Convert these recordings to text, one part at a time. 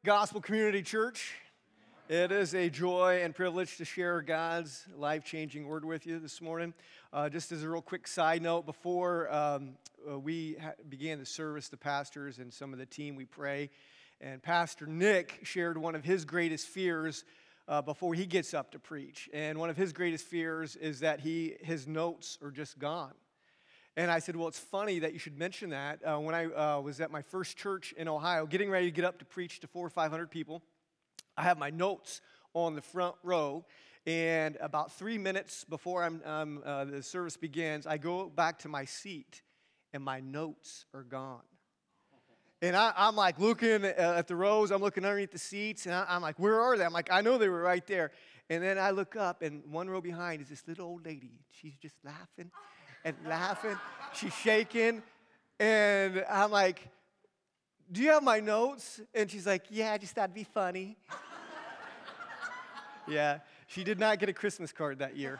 Gospel Community Church. It is a joy and privilege to share God's life-changing word with you this morning. Just as a real quick side note, before we began the service, the pastors and some of the team, we pray, and Pastor Nick shared one of his greatest fears before he gets up to preach. And one of his greatest fears is that his notes are just gone. And I said, well, it's funny that you should mention that. When I was at my first church in Ohio, getting ready to get up to preach to 400 or 500 people, I have my notes on the front row, and about 3 minutes before the service begins, I go back to my seat, and my notes are gone. And I'm like looking at the rows, I'm looking underneath the seats, and I'm like, where are they? I'm like, I know they were right there. And then I look up, and one row behind is this little old lady. She's just laughing and laughing. She's shaking, and I'm like, do you have my notes? And she's like, yeah, I just thought it'd be funny. Yeah, she did not get a Christmas card that year.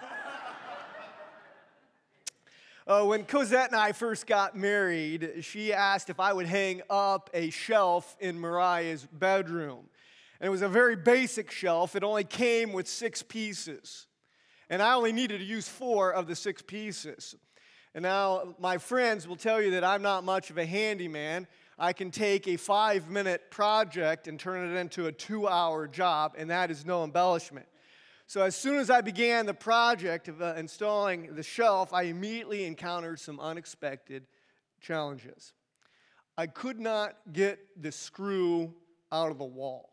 When Cosette and I first got married, she asked if I would hang up a shelf in Mariah's bedroom. And it was a very basic shelf. It only came with 6 pieces. And I only needed to use 4 of the 6 pieces. And now my friends will tell you that I'm not much of a handyman. I can take a 5-minute project and turn it into a 2-hour job, and that is no embellishment. So as soon as I began the project of installing the shelf, I immediately encountered some unexpected challenges. I could not get the screw out of the wall.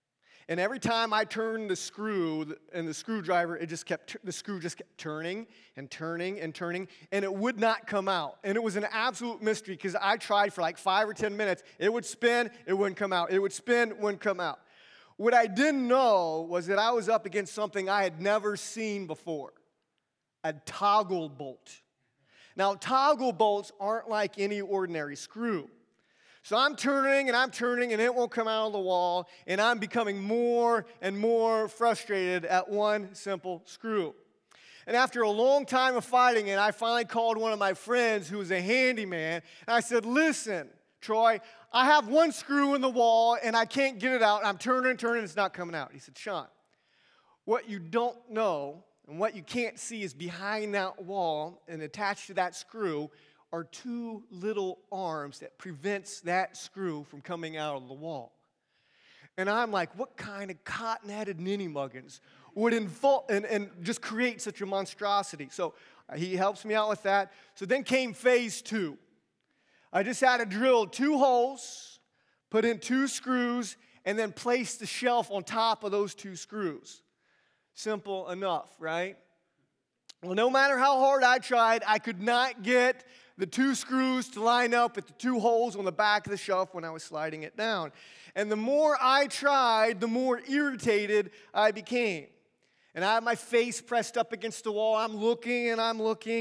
And every time I turned the screw and the screwdriver, the screw just kept turning and turning and turning, and it would not come out. And it was an absolute mystery because I tried for like 5 or 10 minutes. It would spin, it wouldn't come out. It would spin, wouldn't come out. What I didn't know was that I was up against something I had never seen before, a toggle bolt. Now, toggle bolts aren't like any ordinary screw. So I'm turning, and it won't come out of the wall, and I'm becoming more and more frustrated at one simple screw. And after a long time of fighting it, I finally called one of my friends who was a handyman, and I said, listen, Troy, I have one screw in the wall, and I can't get it out, and I'm turning, it's not coming out. He said, Sean, what you don't know and what you can't see is behind that wall and attached to that screw are 2 little arms that prevents that screw from coming out of the wall. And I'm like, what kind of cotton-headed ninny-muggins would and just create such a monstrosity? So he helps me out with that. So then came phase 2. I just had to drill 2 holes, put in 2 screws, and then place the shelf on top of those 2 screws. Simple enough, right? Well, no matter how hard I tried, I could not get the 2 screws to line up at the 2 holes on the back of the shelf when I was sliding it down. And the more I tried, the more irritated I became. And I had my face pressed up against the wall. I'm looking, and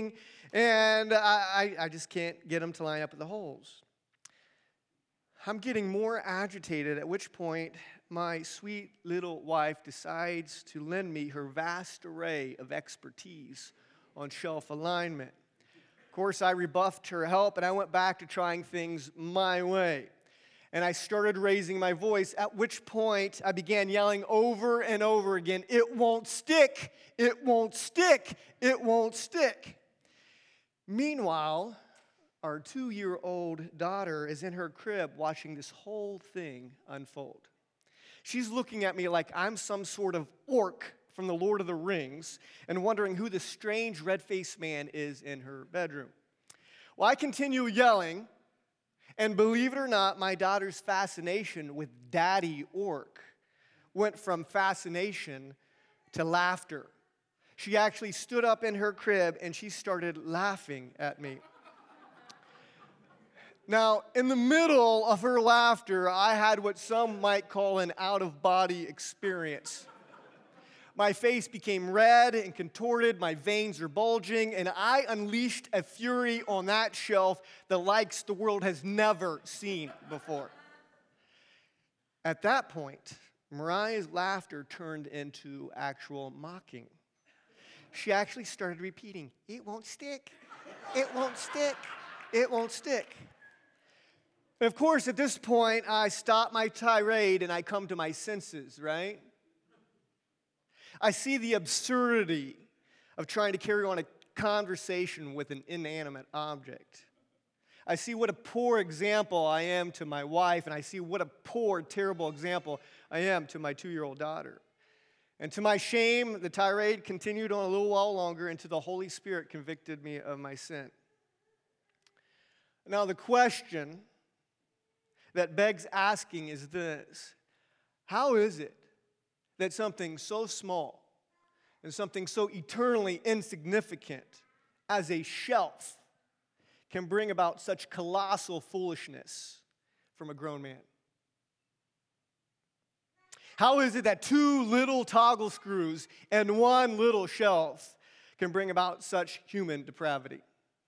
I just can't get them to line up at the holes. I'm getting more agitated, at which point my sweet little wife decides to lend me her vast array of expertise on shelf alignment. Of course, I rebuffed her help, and I went back to trying things my way. And I started raising my voice, at which point I began yelling over and over again, it won't stick, it won't stick, it won't stick. Meanwhile, our 2-year-old daughter is in her crib watching this whole thing unfold. She's looking at me like I'm some sort of orc from the Lord of the Rings and wondering who the strange red-faced man is in her bedroom. Well, I continue yelling, and believe it or not, my daughter's fascination with Daddy Orc went from fascination to laughter. She actually stood up in her crib, and she started laughing at me. Now, in the middle of her laughter, I had what some might call an out-of-body experience. My face became red and contorted, my veins are bulging, and I unleashed a fury on that shelf the likes the world has never seen before. At that point, Mariah's laughter turned into actual mocking. She actually started repeating, it won't stick, it won't stick, it won't stick. And of course, at this point, I stop my tirade and I come to my senses, right? I see the absurdity of trying to carry on a conversation with an inanimate object. I see what a poor example I am to my wife, and I see what a poor, terrible example I am to my 2-year-old daughter. And to my shame, the tirade continued on a little while longer until the Holy Spirit convicted me of my sin. Now, the question that begs asking is this: how is it that something so small and something so eternally insignificant as a shelf can bring about such colossal foolishness from a grown man? How is it that 2 little toggle screws and 1 little shelf can bring about such human depravity?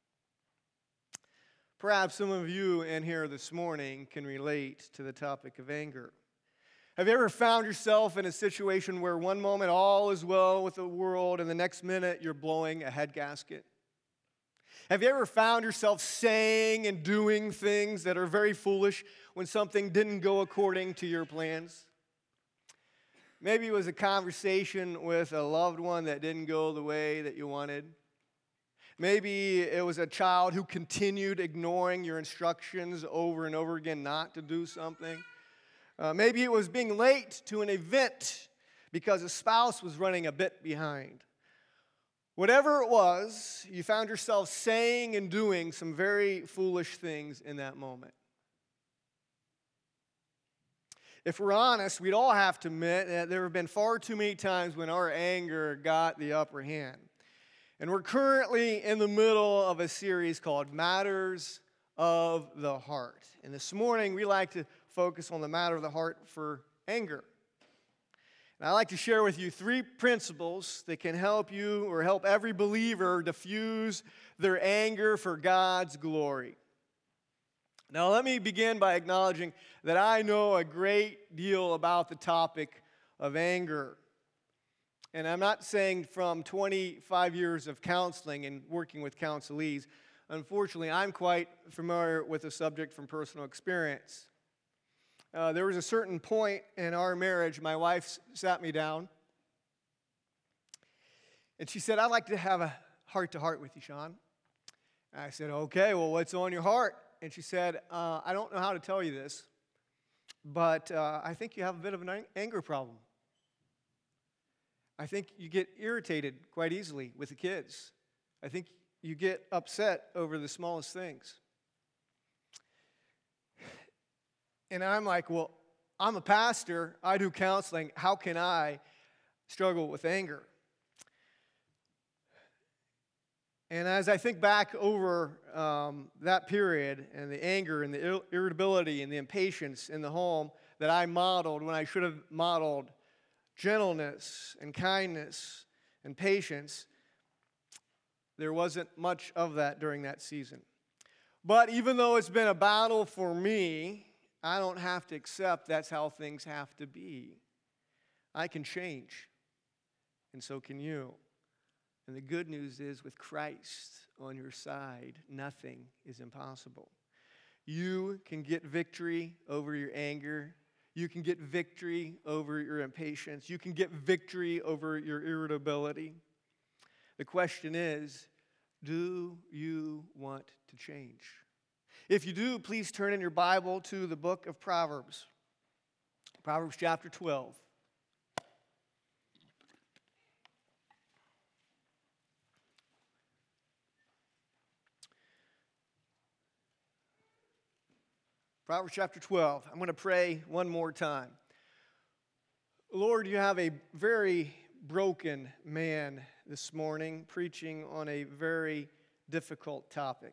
Perhaps some of you in here this morning can relate to the topic of anger. Have you ever found yourself in a situation where one moment all is well with the world and the next minute you're blowing a head gasket? Have you ever found yourself saying and doing things that are very foolish when something didn't go according to your plans? Maybe it was a conversation with a loved one that didn't go the way that you wanted. Maybe it was a child who continued ignoring your instructions over and over again not to do something. Maybe it was being late to an event because a spouse was running a bit behind. Whatever it was, you found yourself saying and doing some very foolish things in that moment. If we're honest, we'd all have to admit that there have been far too many times when our anger got the upper hand. And we're currently in the middle of a series called Matters of the Heart. And this morning, we like to focus on the matter of the heart for anger. And I'd like to share with you 3 principles that can help you or help every believer diffuse their anger for God's glory. Now, let me begin by acknowledging that I know a great deal about the topic of anger. And I'm not saying from 25 years of counseling and working with counselees. Unfortunately, I'm quite familiar with the subject from personal experience. There was a certain point in our marriage, my wife sat me down, and she said, "I'd like to have a heart-to-heart with you, Sean." And I said, "Okay, well, what's on your heart?" And she said, "I don't know how to tell you this, but I think you have a bit of an anger problem. I think you get irritated quite easily with the kids. I think you get upset over the smallest things." And I'm like, well, I'm a pastor. I do counseling. How can I struggle with anger? And as I think back over that period and the anger and the irritability and the impatience in the home that I modeled when I should have modeled gentleness and kindness and patience, there wasn't much of that during that season. But even though it's been a battle for me, I don't have to accept that's how things have to be. I can change, and so can you. And the good news is, with Christ on your side, nothing is impossible. You can get victory over your anger. You can get victory over your impatience. You can get victory over your irritability. The question is, do you want to change? If you do, please turn in your Bible to the book of Proverbs. Proverbs chapter 12. Proverbs chapter 12. I'm going to pray one more time. Lord, you have a very broken man this morning preaching on a very difficult topic.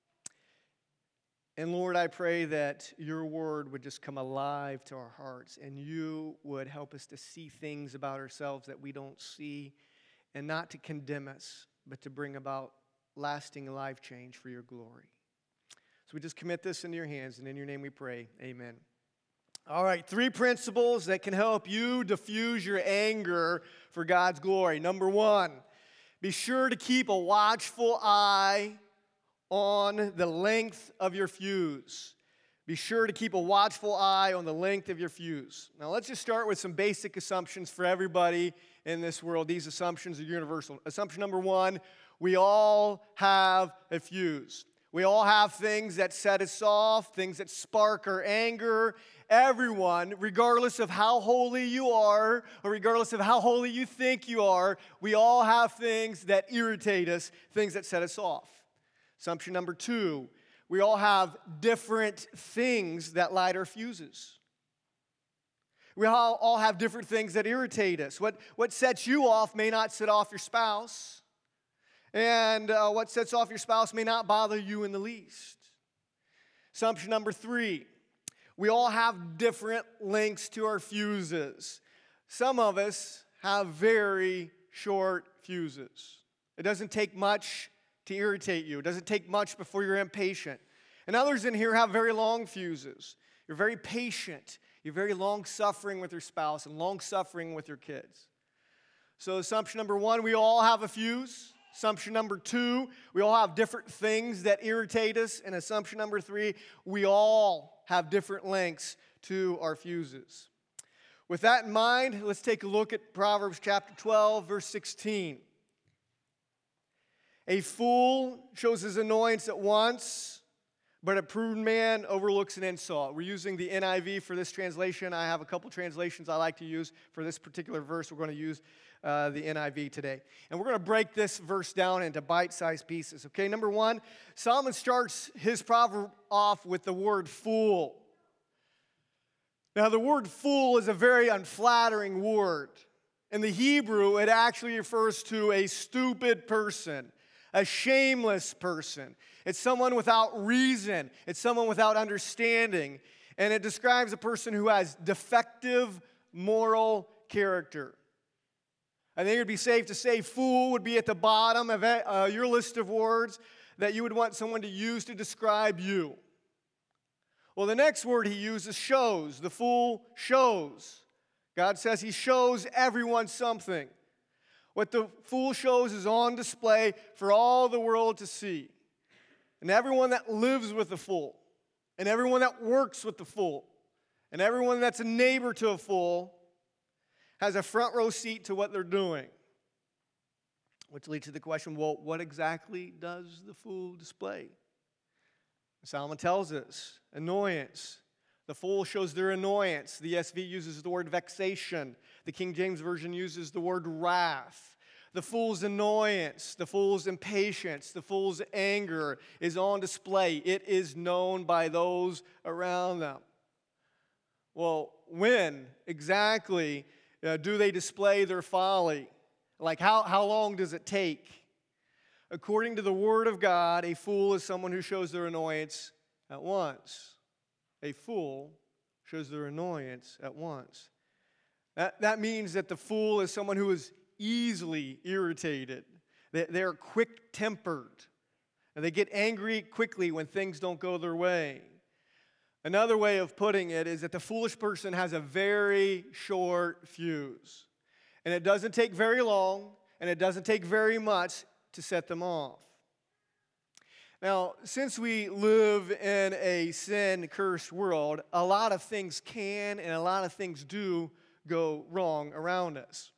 And Lord, I pray that your word would just come alive to our hearts and you would help us to see things about ourselves that we don't see, and not to condemn us, but to bring about lasting life change for your glory. So we just commit this into your hands, and in your name we pray. Amen. All right, 3 principles that can help you diffuse your anger for God's glory. Number 1, be sure to keep a watchful eye on the length of your fuse. Be sure to keep a watchful eye on the length of your fuse. Now, let's just start with some basic assumptions for everybody in this world. These assumptions are universal. Assumption number one, we all have a fuse. We all have things that set us off, things that spark our anger. Everyone, regardless of how holy you are, or regardless of how holy you think you are, we all have things that irritate us, things that set us off. Assumption number two, we all have different things that light our fuses. We all have different things that irritate us. What sets you off may not set off your spouse, and what sets off your spouse may not bother you in the least. Assumption number three, we all have different lengths to our fuses. Some of us have very short fuses. It doesn't take much to irritate you. It doesn't take much before you're impatient. And others in here have very long fuses. You're very patient. You're very long-suffering with your spouse and long-suffering with your kids. So assumption number one, we all have a fuse. Assumption number two, we all have different things that irritate us. And assumption number three, we all have different lengths to our fuses. With that in mind, let's take a look at Proverbs chapter 12, verse 16. A fool shows his annoyance at once, but a prudent man overlooks an insult. We're using the NIV for this translation. I have a couple translations I like to use for this particular verse. We're going to use the NIV today. And we're going to break this verse down into bite-sized pieces. Okay, number one, Solomon starts his proverb off with the word fool. Now, the word fool is a very unflattering word. In the Hebrew, it actually refers to a stupid person, a shameless person. It's someone without reason. It's someone without understanding. And it describes a person who has defective moral character. I think it would be safe to say fool would be at the bottom of your list of words that you would want someone to use to describe you. Well, the next word he uses, shows. The fool shows. God says he shows everyone something. What the fool shows is on display for all the world to see. And everyone that lives with the fool, and everyone that works with the fool, and everyone that's a neighbor to a fool has a front row seat to what they're doing. Which leads to the question, well, what exactly does the fool display? Solomon tells us, annoyance. The fool shows their annoyance. The ESV uses the word vexation. The King James Version uses the word wrath. The fool's annoyance, the fool's impatience, the fool's anger is on display. It is known by those around them. Well, when exactly do they display their folly? Like how long does it take? According to the Word of God, a fool is someone who shows their annoyance at once. A fool shows their annoyance at once. That means that the fool is someone who is easily irritated. They're quick-tempered. And they get angry quickly when things don't go their way. Another way of putting it is that the foolish person has a very short fuse. And it doesn't take very long, and it doesn't take very much to set them off. Now, since we live in a sin-cursed world, a lot of things can and a lot of things do go wrong around us.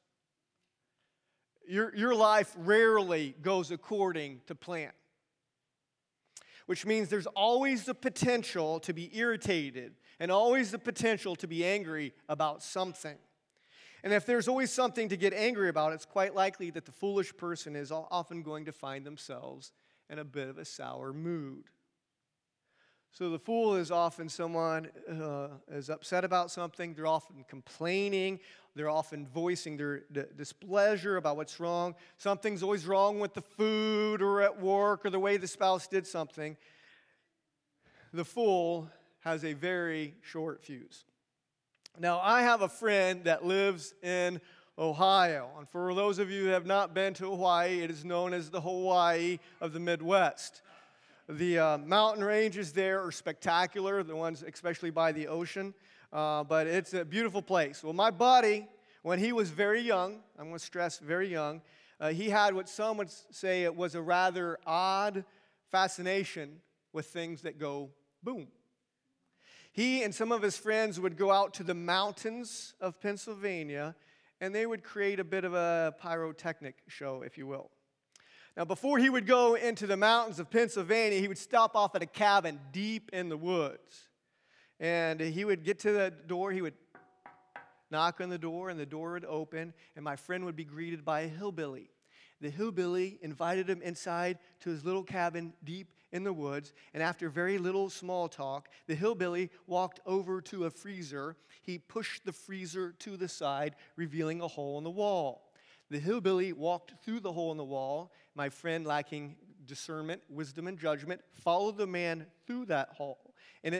Your life rarely goes according to plan, which means there's always the potential to be irritated and always the potential to be angry about something. And if there's always something to get angry about, it's quite likely that the foolish person is often going to find themselves in a bit of a sour mood. So the fool is often someone is upset about something. They're often complaining. They're often voicing their displeasure about what's wrong. Something's always wrong with the food or at work or the way the spouse did something. The fool has a very short fuse. Now, I have a friend that lives in Ohio. And for those of you who have not been to Hawaii, it is known as the Hawaii of the Midwest. The mountain ranges there are spectacular, the ones especially by the ocean, but it's a beautiful place. Well, my buddy, when he was very young, I'm going to stress very young, he had what some would say it was a rather odd fascination with things that go boom. He and some of his friends would go out to the mountains of Pennsylvania, and they would create a bit of a pyrotechnic show, if you will. Now, before he would go into the mountains of Pennsylvania, he would stop off at a cabin deep in the woods. And he would get to the door, he would knock on the door, and the door would open, and my friend would be greeted by a hillbilly. The hillbilly invited him inside to his little cabin deep in the woods, and after very little small talk, the hillbilly walked over to a freezer. He pushed the freezer to the side, revealing a hole in the wall. The hillbilly walked through the hole in the wall. My friend, lacking discernment, wisdom, and judgment, followed the man through that hole. And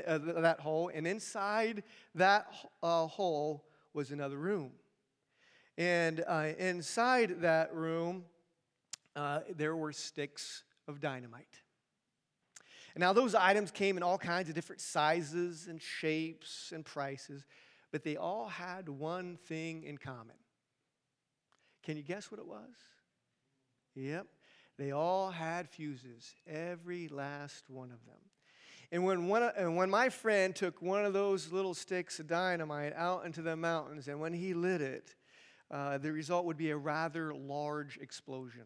inside that hole was another room. And inside that room, there were sticks of dynamite. And now those items came in all kinds of different sizes and shapes and prices, but they all had one thing in common. Can you guess what it was? Yep. They all had fuses, every last one of them. And when my friend took one of those little sticks of dynamite out into the mountains, and when he lit it, the result would be a rather large explosion.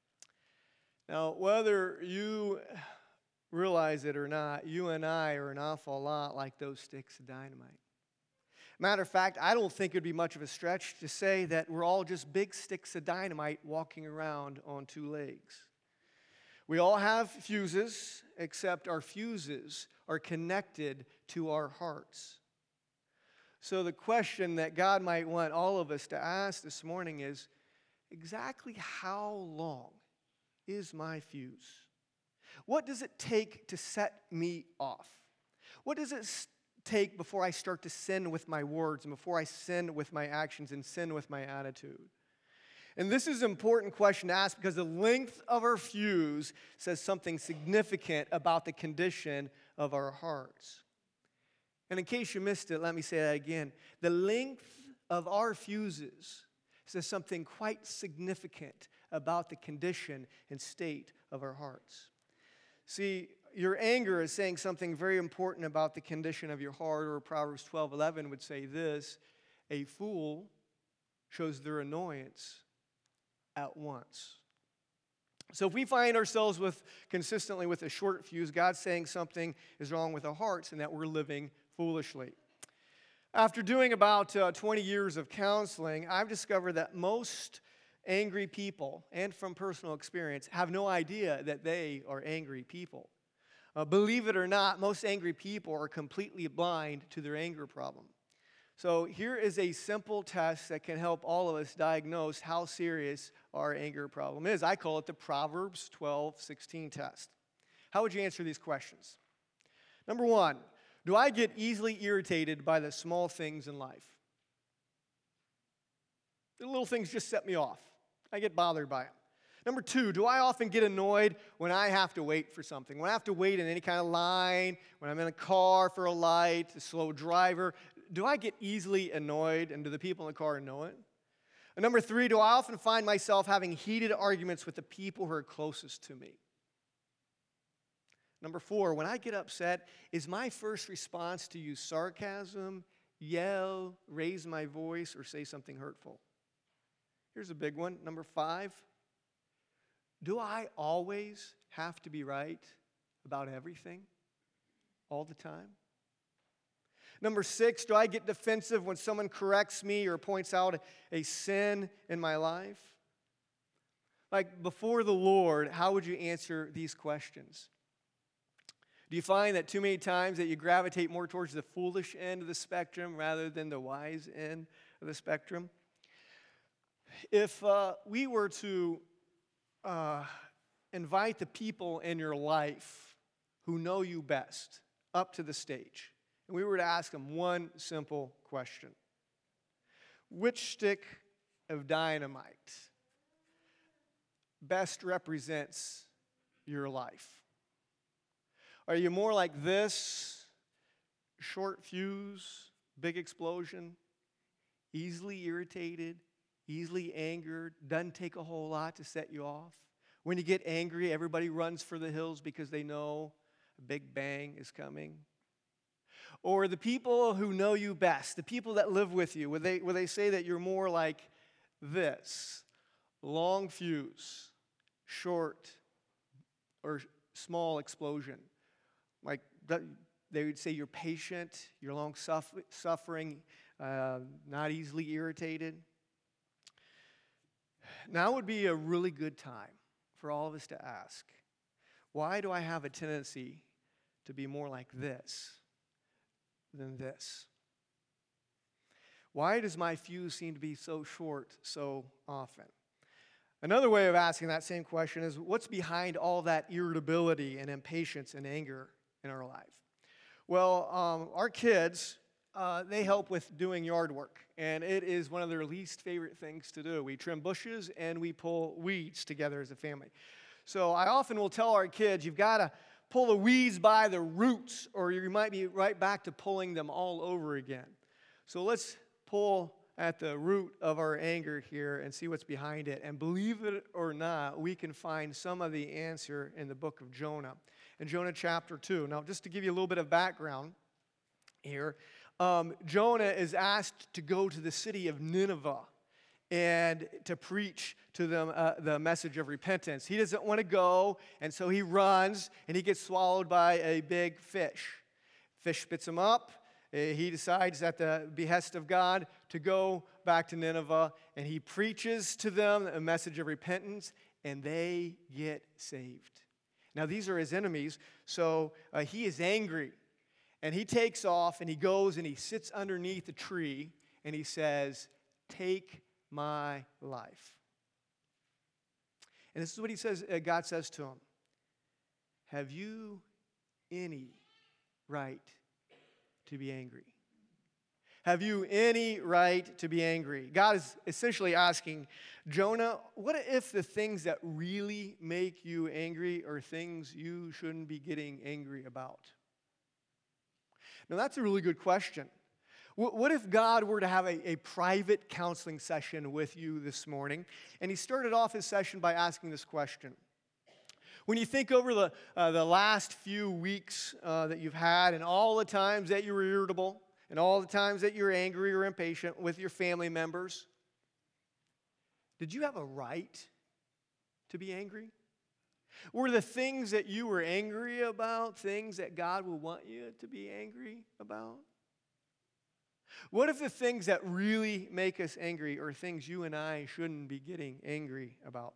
Now, whether you realize it or not, you and I are an awful lot like those sticks of dynamite. Matter of fact, I don't think it would be much of a stretch to say that we're all just big sticks of dynamite walking around on two legs. We all have fuses, except our fuses are connected to our hearts. So the question that God might want all of us to ask this morning is, exactly how long is my fuse? What does it take to set me off? What does it take before I start to sin with my words and before I sin with my actions and sin with my attitude? And this is an important question to ask because the length of our fuse says something significant about the condition of our hearts. And in case you missed it, let me say that again. The length of our fuses says something quite significant about the condition and state of our hearts. See, your anger is saying something very important about the condition of your heart, or Proverbs 12:11 would say this: a fool shows their annoyance at once. So if we find ourselves consistently with a short fuse, God's saying something is wrong with our hearts and that we're living foolishly. After doing about 20 years of counseling, I've discovered that most angry people, and from personal experience, have no idea that they are angry people. Believe it or not, most angry people are completely blind to their anger problem. So here is a simple test that can help all of us diagnose how serious our anger problem is. I call it the Proverbs 12:16 test. How would you answer these questions? Number one, do I get easily irritated by the small things in life? The little things just set me off. I get bothered by them. Number two, do I often get annoyed when I have to wait for something? When I have to wait in any kind of line, when I'm in a car for a light, a slow driver, do I get easily annoyed, and do the people in the car know it? And number three, do I often find myself having heated arguments with the people who are closest to me? Number four, when I get upset, is my first response to use sarcasm, yell, raise my voice, or say something hurtful? Here's a big one. Number five, do I always have to be right about everything all the time? Number six, do I get defensive when someone corrects me or points out a sin in my life? Like, before the Lord, how would you answer these questions? Do you find that too many times that you gravitate more towards the foolish end of the spectrum rather than the wise end of the spectrum? If we were to invite the people in your life who know you best up to the stage, and we were to ask them one simple question: which stick of dynamite best represents your life? Are you more like this, short fuse, big explosion, easily irritated, easily angered, doesn't take a whole lot to set you off? When you get angry, everybody runs for the hills because they know a big bang is coming? Or the people who know you best, the people that live with you, would they say that you're more like this? Long fuse, short or small explosion. Like they would say you're patient, you're long suffering, not easily irritated. Now would be a really good time for all of us to ask, why do I have a tendency to be more like this than this? Why does my fuse seem to be so short so often? Another way of asking that same question is, what's behind all that irritability and impatience and anger in our life? Well, our kids, they help with doing yard work, and it is one of their least favorite things to do. We trim bushes and we pull weeds together as a family. So I often will tell our kids, you've got to pull the weeds by the roots, or you might be right back to pulling them all over again. So let's pull at the root of our anger here and see what's behind it. And believe it or not, we can find some of the answer in the book of Jonah. In Jonah chapter 2. Now, just to give you a little bit of background here, Jonah is asked to go to the city of Nineveh and to preach to them the message of repentance. He doesn't want to go, and so he runs, and he gets swallowed by a big fish. Fish spits him up. He decides at the behest of God to go back to Nineveh, and he preaches to them a message of repentance, and they get saved. Now, these are his enemies, so he is angry, and he takes off, and he goes, and he sits underneath a tree, and he says, "Take my life." And this is what he says. God says to him, "Have you any right to be angry? Have you any right to be angry?" God is essentially asking Jonah, what if the things that really make you angry are things you shouldn't be getting angry about? Now, that's a really good question. What if God were to have a private counseling session with you this morning, and he started off his session by asking this question? When you think over the last few weeks that you've had, and all the times that you were irritable, and all the times that you're angry or impatient with your family members, did you have a right to be angry? Were the things that you were angry about things that God would want you to be angry about? What if the things that really make us angry are things you and I shouldn't be getting angry about?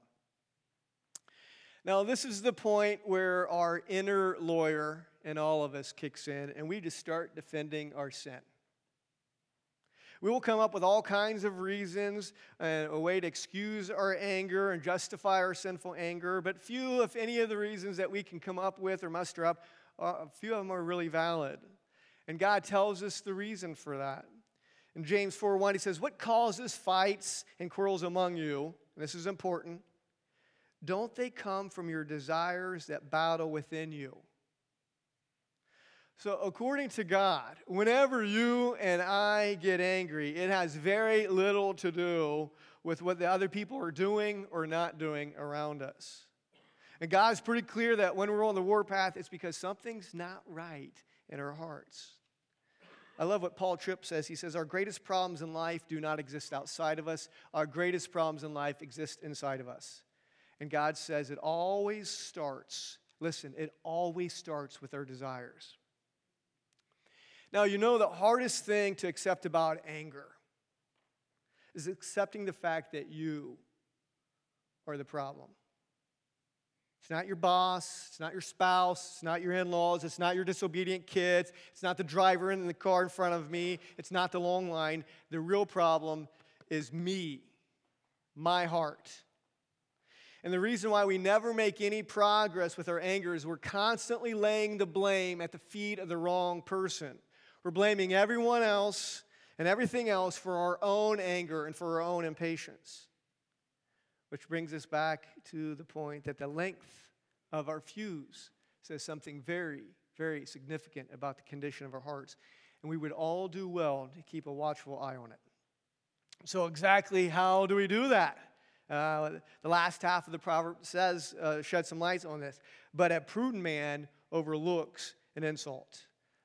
Now, this is the point where our inner lawyer in all of us kicks in, and we just start defending our sin. We will come up with all kinds of reasons and a way to excuse our anger and justify our sinful anger, but few, if any, of the reasons that we can come up with or muster up, a few of them are really valid. And God tells us the reason for that. In James 4:1, he says, "What causes fights and quarrels among you?" And this is important. "Don't they come from your desires that battle within you?" So according to God, whenever you and I get angry, it has very little to do with what the other people are doing or not doing around us. And God's pretty clear that when we're on the warpath, it's because something's not right in our hearts. I love what Paul Tripp says. He says, our greatest problems in life do not exist outside of us. Our greatest problems in life exist inside of us. And God says it always starts, listen, it always starts with our desires. Now, you know the hardest thing to accept about anger is accepting the fact that you are the problem. It's not your boss, it's not your spouse, it's not your in-laws, it's not your disobedient kids, it's not the driver in the car in front of me, it's not the long line. The real problem is me, my heart. And the reason why we never make any progress with our anger is we're constantly laying the blame at the feet of the wrong person. We're blaming everyone else and everything else for our own anger and for our own impatience. Which brings us back to the point that the length of our fuse says something very, very significant about the condition of our hearts. And we would all do well to keep a watchful eye on it. So exactly how do we do that? The last half of the proverb says, shed some light on this. But a prudent man overlooks an insult.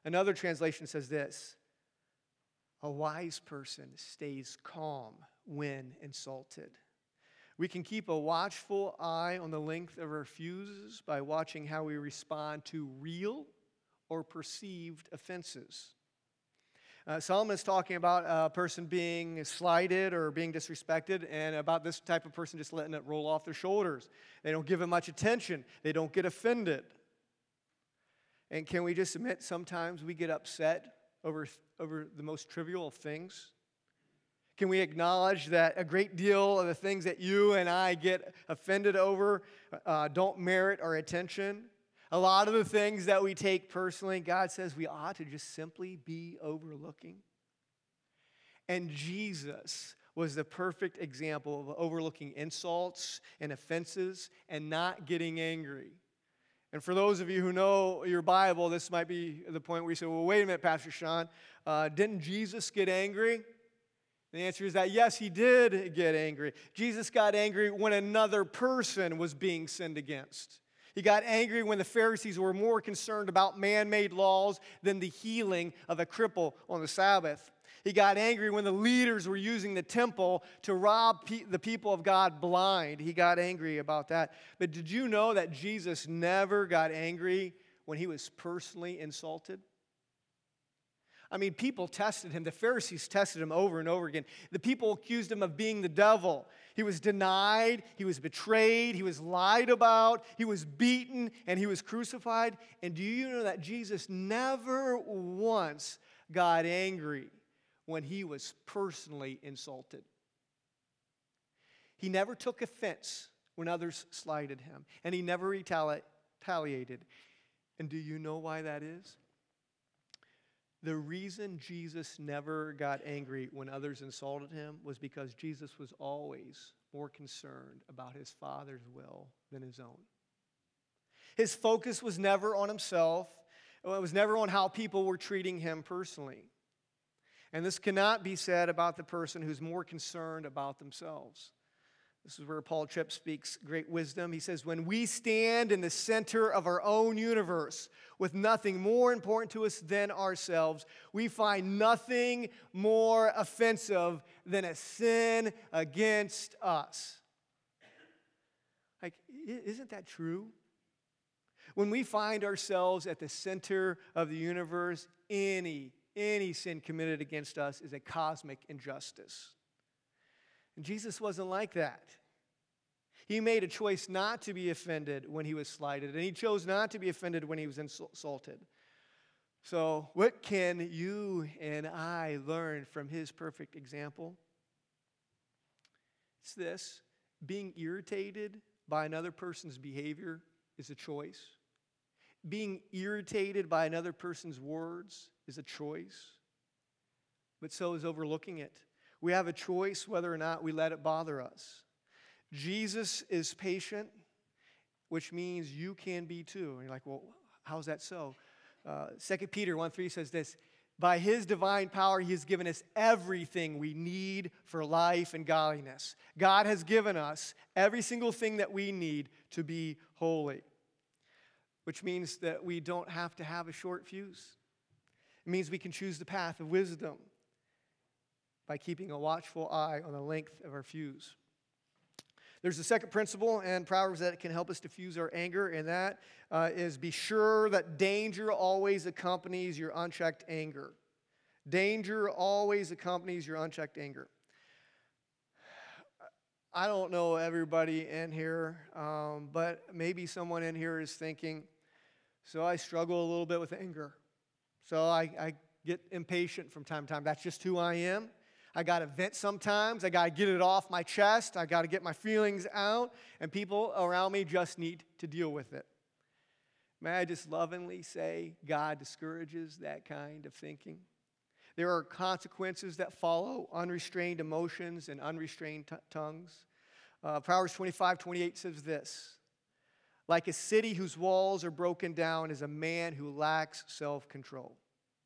Another translation says this: a wise person stays calm when insulted. We can keep a watchful eye on the length of our fuses by watching how we respond to real or perceived offenses. Solomon is talking about a person being slighted or being disrespected, and about this type of person just letting it roll off their shoulders. They don't give it much attention. They don't get offended. And can we just admit sometimes we get upset over the most trivial of things? Can we acknowledge that a great deal of the things that you and I get offended over don't merit our attention? A lot of the things that we take personally, God says we ought to just simply be overlooking. And Jesus was the perfect example of overlooking insults and offenses and not getting angry. And for those of you who know your Bible, this might be the point where you say, well, wait a minute, Pastor Sean, didn't Jesus get angry? And the answer is that yes, he did get angry. Jesus got angry when another person was being sinned against. He got angry when the Pharisees were more concerned about man-made laws than the healing of a cripple on the Sabbath. He got angry when the leaders were using the temple to rob the people of God blind. He got angry about that. But did you know that Jesus never got angry when he was personally insulted? I mean, people tested him. The Pharisees tested him over and over again. The people accused him of being the devil. He was denied, he was betrayed, he was lied about, he was beaten, and he was crucified. And do you know that Jesus never once got angry when he was personally insulted? He never took offense when others slighted him, and he never retaliated. And do you know why that is? The reason Jesus never got angry when others insulted him was because Jesus was always more concerned about his Father's will than his own. His focus was never on himself. It was never on how people were treating him personally. And this cannot be said about the person who's more concerned about themselves. This is where Paul Tripp speaks great wisdom. He says, when we stand in the center of our own universe with nothing more important to us than ourselves, we find nothing more offensive than a sin against us. Like, isn't that true? When we find ourselves at the center of the universe, any sin committed against us is a cosmic injustice. And Jesus wasn't like that. He made a choice not to be offended when he was slighted, and he chose not to be offended when he was insulted. So, what can you and I learn from his perfect example? It's this: being irritated by another person's behavior is a choice. Being irritated by another person's words is a choice. But so is overlooking it. We have a choice whether or not we let it bother us. Jesus is patient, which means you can be too. And you're like, well, how's that so? 2 Peter 1:3 says this: by his divine power, he has given us everything we need for life and godliness. God has given us every single thing that we need to be holy, which means that we don't have to have a short fuse. It means we can choose the path of wisdom by keeping a watchful eye on the length of our fuse. There's a second principle in Proverbs that can help us diffuse our anger, and that is be sure that danger always accompanies your unchecked anger. Danger always accompanies your unchecked anger. I don't know everybody in here, but maybe someone in here is thinking, so I struggle a little bit with anger. So I get impatient from time to time. That's just who I am. I got to vent sometimes. I got to get it off my chest. I got to get my feelings out. And people around me just need to deal with it. May I just lovingly say God discourages that kind of thinking. There are consequences that follow unrestrained emotions and unrestrained tongues. Proverbs 25:28 says this: like a city whose walls are broken down is a man who lacks self-control.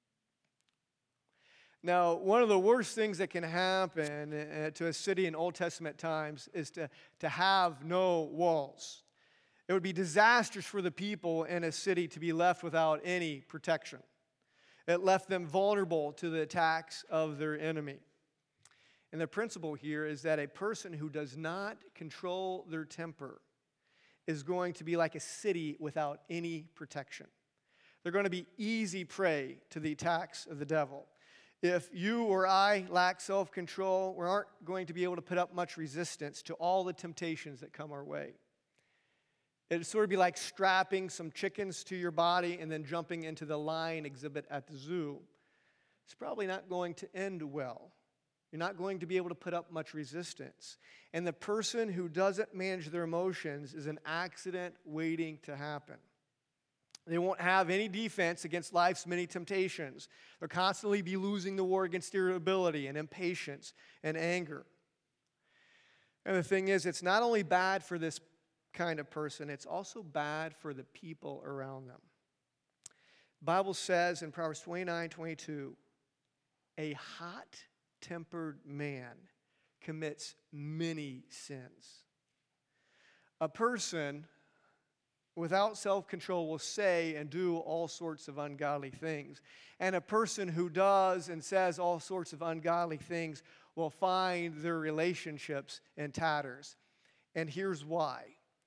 Now, one of the worst things that can happen to a city in Old Testament times is to have no walls. It would be disastrous for the people in a city to be left without any protection. It left them vulnerable to the attacks of their enemy. And the principle here is that a person who does not control their temper is going to be like a city without any protection. They're going to be easy prey to the attacks of the devil. If you or I lack self-control, we aren't going to be able to put up much resistance to all the temptations that come our way. It'd sort of be like strapping some chickens to your body and then jumping into the lion exhibit at the zoo. It's probably not going to end well. You're not going to be able to put up much resistance. And the person who doesn't manage their emotions is an accident waiting to happen. They won't have any defense against life's many temptations. They'll constantly be losing the war against irritability and impatience and anger. And the thing is, it's not only bad for this kind of person, it's also bad for the people around them. The Bible says in Proverbs 29:22, a hot-tempered man commits many sins. A person without self-control will say and do all sorts of ungodly things. And a person who does and says all sorts of ungodly things will find their relationships in tatters. And here's why.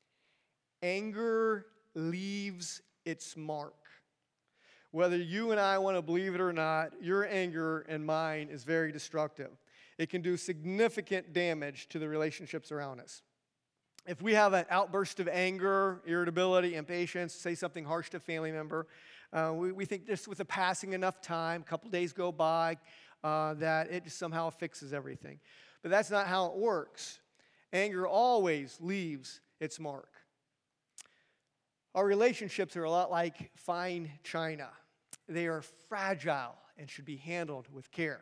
Anger leaves its mark. Whether you and I want to believe it or not, your anger and mine is very destructive. It can do significant damage to the relationships around us. If we have an outburst of anger, irritability, impatience, say something harsh to a family member, we think just with a passing enough time, a couple days go by, that it just somehow fixes everything. But that's not how it works. Anger always leaves its mark. Our relationships are a lot like fine china. They are fragile and should be handled with care.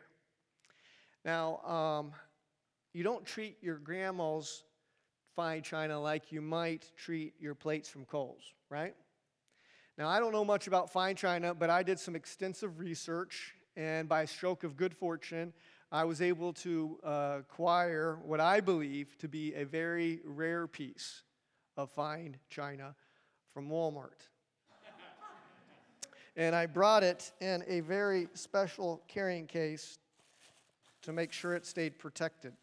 Now, you don't treat your grandma's fine china like you might treat your plates from Kohl's, right? Now, I don't know much about fine china, but I did some extensive research, and by a stroke of good fortune, I was able to acquire what I believe to be a very rare piece of fine china from Walmart. And I brought it in a very special carrying case to make sure it stayed protected.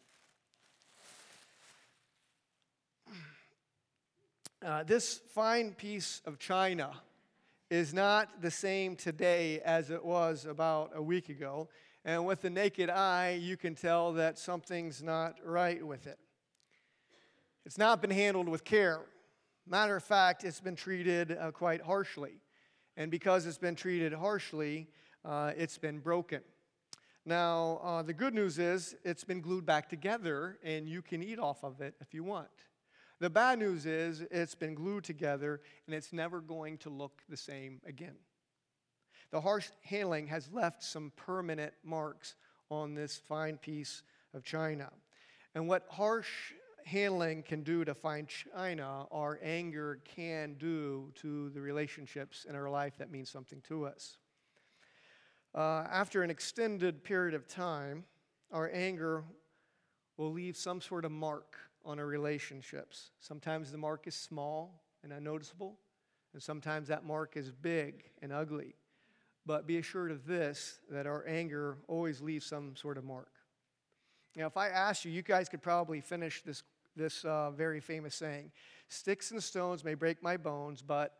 This fine piece of china is not the same today as it was about a week ago. And with the naked eye, you can tell that something's not right with it. It's not been handled with care. Matter of fact, it's been treated quite harshly. And because it's been treated harshly, it's been broken. Now, the good news is it's been glued back together, and you can eat off of it if you want. The bad news is it's been glued together, and it's never going to look the same again. The harsh handling has left some permanent marks on this fine piece of china. And what harsh handling can do to fine china, our anger can do to the relationships in our life that mean something to us. After an extended period of time, our anger will leave some sort of mark on our relationships. Sometimes the mark is small and unnoticeable, and sometimes that mark is big and ugly. But be assured of this, that our anger always leaves some sort of mark. Now, if I asked you, you guys could probably finish this very famous saying. Sticks and stones may break my bones, but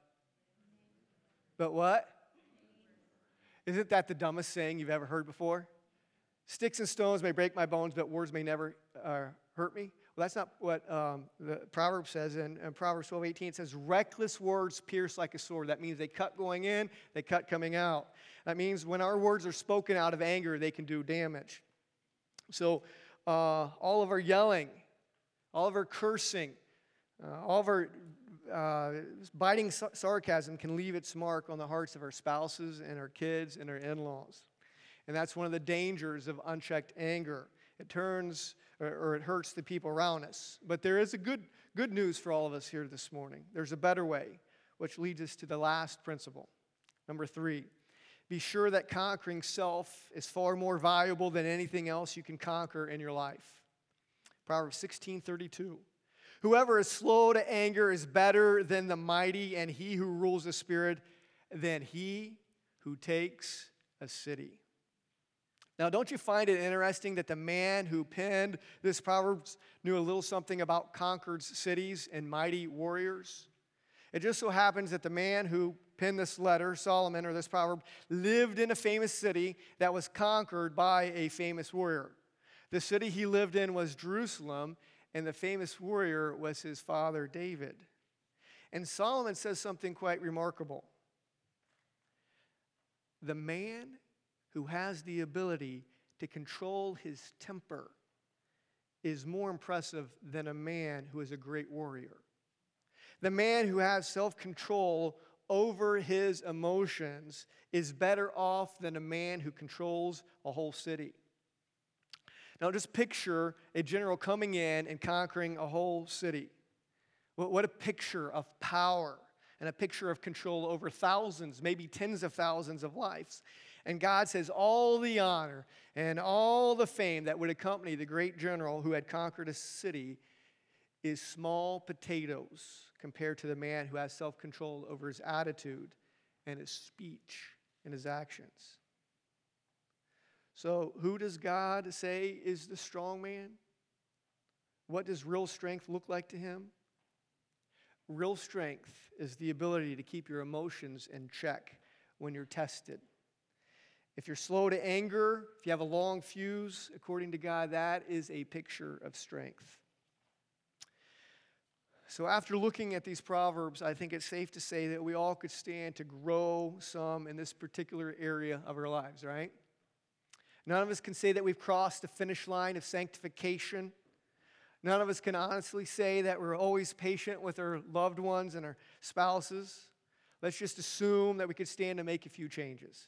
what? Isn't that the dumbest saying you've ever heard before? Sticks and stones may break my bones, but words may never hurt me. Well, that's not what the proverb says. In Proverbs 12:18, it says, reckless words pierce like a sword. That means they cut going in, they cut coming out. That means when our words are spoken out of anger, they can do damage. So all of our yelling, all of our cursing, all of our biting sarcasm can leave its mark on the hearts of our spouses and our kids and our in-laws. And that's one of the dangers of unchecked anger. It turns or it hurts the people around us. But there is a good news for all of us here this morning. There's a better way, which leads us to the last principle. Number 3, be sure that conquering self is far more valuable than anything else you can conquer in your life. Proverbs 16:32. Whoever is slow to anger is better than the mighty, and he who rules the spirit than he who takes a city. Now, don't you find it interesting that the man who penned this Proverbs knew a little something about conquered cities and mighty warriors? It just so happens that the man who penned this letter, Solomon, or this proverb, lived in a famous city that was conquered by a famous warrior. The city he lived in was Jerusalem, and the famous warrior was his father David. And Solomon says something quite remarkable. The man who has the ability to control his temper is more impressive than a man who is a great warrior. The man who has self-control over his emotions is better off than a man who controls a whole city. Now just picture a general coming in and conquering a whole city. What a picture of power and a picture of control over thousands, maybe tens of thousands of lives. And God says all the honor and all the fame that would accompany the great general who had conquered a city is small potatoes compared to the man who has self-control over his attitude and his speech and his actions. So, who does God say is the strong man? What does real strength look like to him? Real strength is the ability to keep your emotions in check when you're tested. If you're slow to anger, if you have a long fuse, according to God, that is a picture of strength. So after looking at these proverbs, I think it's safe to say that we all could stand to grow some in this particular area of our lives, right? None of us can say that we've crossed the finish line of sanctification. None of us can honestly say that we're always patient with our loved ones and our spouses. Let's just assume that we could stand to make a few changes.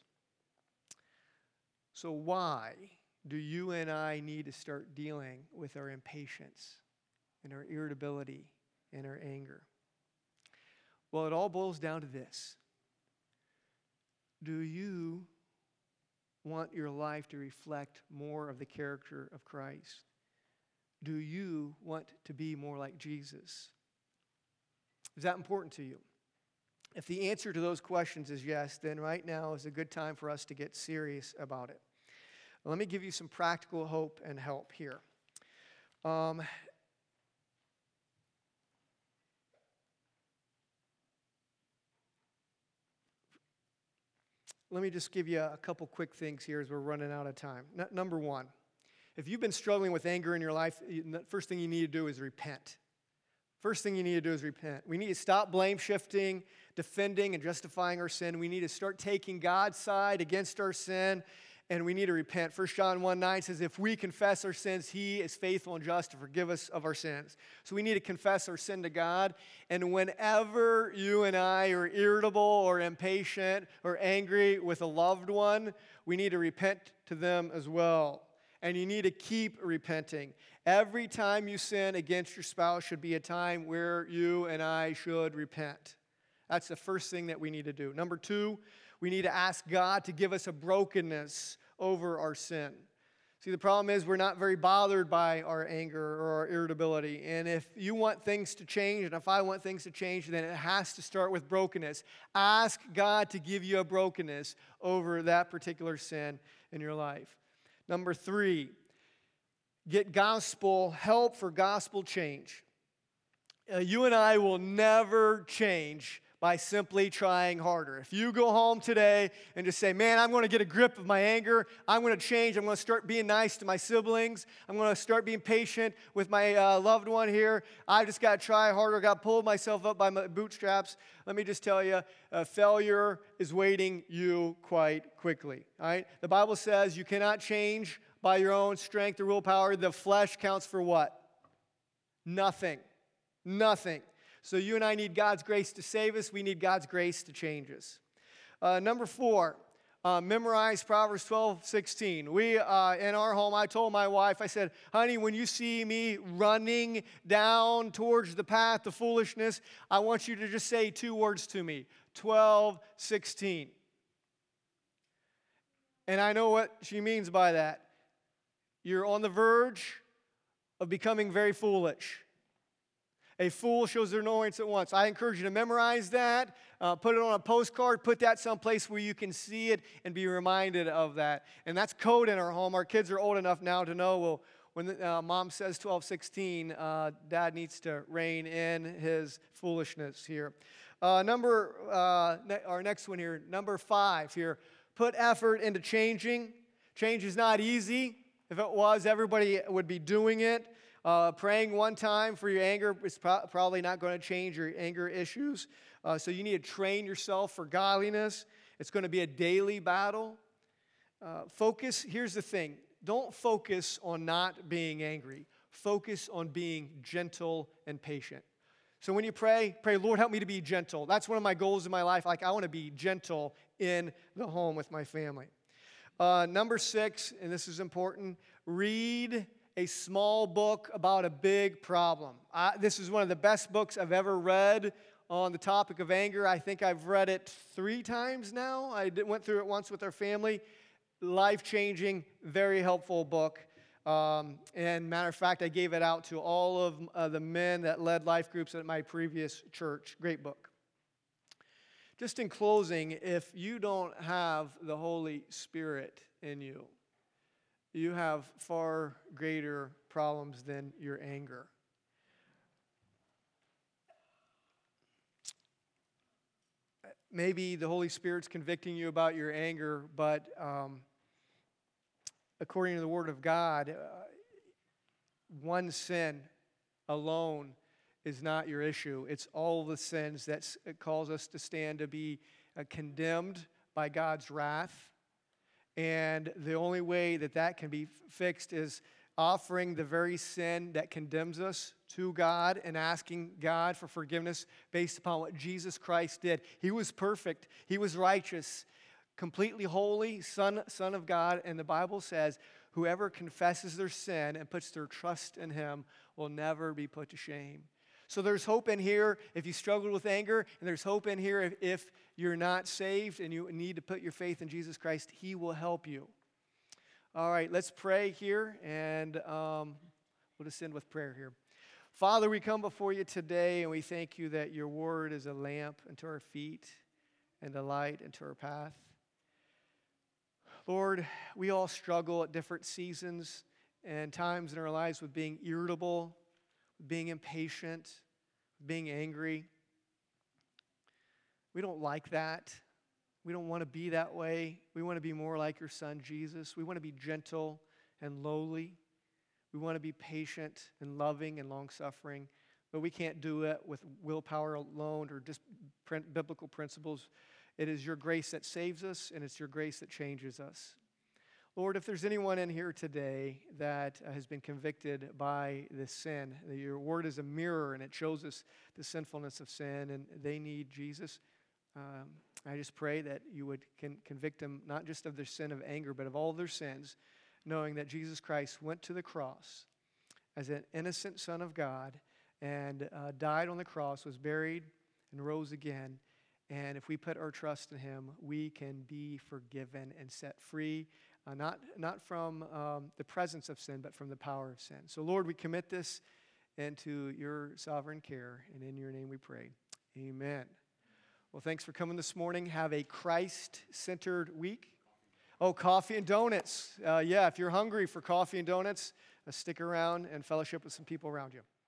So why do you and I need to start dealing with our impatience and our irritability and our anger? Well, it all boils down to this. Do you want your life to reflect more of the character of Christ? Do you want to be more like Jesus? Is that important to you? If the answer to those questions is yes, then right now is a good time for us to get serious about it. Let me give you some practical hope and help here. Let me just give you a couple quick things here as we're running out of time. Number one, if you've been struggling with anger in your life, the first thing you need to do is repent. First thing you need to do is repent. We need to stop blame shifting, defending, and justifying our sin. We need to start taking God's side against our sin, and we need to repent. 1 John 1:9 says, if we confess our sins, He is faithful and just to forgive us of our sins. So we need to confess our sin to God, and whenever you and I are irritable or impatient or angry with a loved one, we need to repent to them as well. And you need to keep repenting. Every time you sin against your spouse should be a time where you and I should repent. That's the first thing that we need to do. Number two, we need to ask God to give us a brokenness over our sin. See, the problem is we're not very bothered by our anger or our irritability. And if you want things to change, and if I want things to change, then it has to start with brokenness. Ask God to give you a brokenness over that particular sin in your life. Number three, get gospel help for gospel change. You and I will never change by simply trying harder. If you go home today and just say, man, I'm going to get a grip of my anger, I'm going to change, I'm going to start being nice to my siblings, I'm going to start being patient with my loved one here, I just got to try harder, got to pull myself up by my bootstraps, let me just tell you, failure is waiting you quite quickly. All right? The Bible says you cannot change by your own strength or willpower. The flesh counts for what? Nothing. Nothing. So you and I need God's grace to save us. We need God's grace to change us. Number four, memorize Proverbs 12:16. We, in our home, I told my wife, I said, honey, when you see me running down towards the path of foolishness, I want you to just say two words to me, 12:16. And I know what she means by that. You're on the verge of becoming very foolish. A fool shows their annoyance at once. I encourage you to memorize that, put it on a postcard, put that someplace where you can see it and be reminded of that. And that's code in our home. Our kids are old enough now to know, well, when mom says 12:16, dad needs to rein in his foolishness here. Our next one here, number 5 here, put effort into changing. Change is not easy. If it was, everybody would be doing it. Praying one time for your anger is probably not going to change your anger issues. So you need to train yourself for godliness. It's going to be a daily battle. Here's the thing. Don't focus on not being angry. Focus on being gentle and patient. So when you pray, Lord, help me to be gentle. That's one of my goals in my life. Like, I want to be gentle in the home with my family. Number 6, and this is important, read a small book about a big problem. This is one of the best books I've ever read on the topic of anger. I think I've read it 3 times now. I went through it once with our family. Life-changing, very helpful book. And matter of fact, I gave it out to all of the men that led life groups at my previous church. Great book. Just in closing, if you don't have the Holy Spirit in you, you have far greater problems than your anger. Maybe the Holy Spirit's convicting you about your anger, but according to the Word of God, one sin alone is not your issue. It's all the sins that cause us to stand to be condemned by God's wrath. And the only way that can be fixed is offering the very sin that condemns us to God and asking God for forgiveness based upon what Jesus Christ did. He was perfect. He was righteous, completely holy, Son of God. And the Bible says, whoever confesses their sin and puts their trust in Him will never be put to shame. So there's hope in here if you struggle with anger, and there's hope in here if you're not saved and you need to put your faith in Jesus Christ. He will help you. All right, let's pray here, and we'll just end with prayer here. Father, we come before you today, and we thank you that your word is a lamp unto our feet and a light unto our path. Lord, we all struggle at different seasons and times in our lives with being irritable, being impatient, being angry. We don't like that. We don't want to be that way. We want to be more like your Son, Jesus. We want to be gentle and lowly. We want to be patient and loving and long-suffering. But we can't do it with willpower alone or just biblical principles. It is your grace that saves us, and it's your grace that changes us. Lord, if there's anyone in here today that has been convicted by this sin, your word is a mirror and it shows us the sinfulness of sin, and they need Jesus, I just pray that you would convict them not just of their sin of anger, but of all their sins, knowing that Jesus Christ went to the cross as an innocent Son of God and died on the cross, was buried, and rose again. And if we put our trust in Him, we can be forgiven and set free. Not from the presence of sin, but from the power of sin. So, Lord, we commit this into your sovereign care, and in your name we pray. Amen. Well, thanks for coming this morning. Have a Christ-centered week. Oh, coffee and donuts. If you're hungry for coffee and donuts, stick around and fellowship with some people around you.